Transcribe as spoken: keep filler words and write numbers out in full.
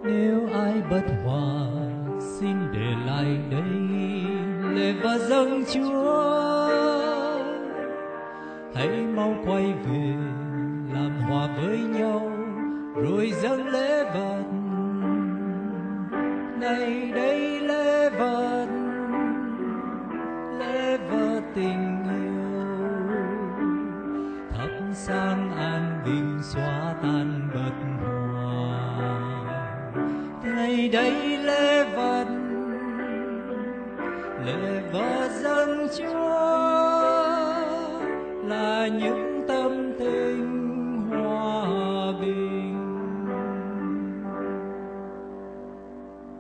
Nếu ai bất hòa xin để lại đây lễ và dâng Chúa. Hãy mau quay về làm hòa với nhau rồi dâng lễ vật. Này đây lễ vật, lễ vật tình yêu, thắp sáng an bình xóa tan bất hòa. Này đây lễ vật, lễ vật dâng Chúa là những tâm tình